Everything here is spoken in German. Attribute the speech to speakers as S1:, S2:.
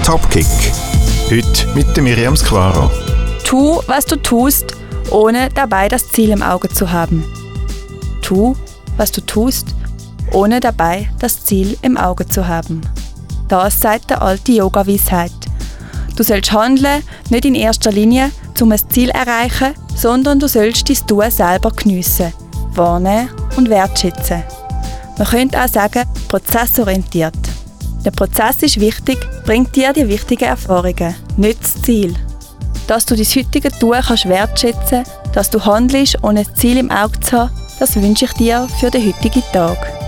S1: Topkick. Heute mit der Miriam Squaro.
S2: Tu, was du tust, ohne dabei das Ziel im Auge zu haben. Tu, was du tust, ohne dabei das Ziel im Auge zu haben. Das sagt der alte Yoga-Weisheit. Du sollst handeln, nicht in erster Linie, um ein Ziel zu erreichen, sondern du sollst dein Tun selber geniessen, wahrnehmen und wertschätzen. Man könnte auch sagen, prozessorientiert. Der Prozess ist wichtig, bringt dir die wichtigen Erfahrungen, nicht das Ziel. Dass du dein heutige Tun kannst wertschätzen, dass du handelst, ohne ein Ziel im Auge zu haben, das wünsche ich dir für den heutigen Tag.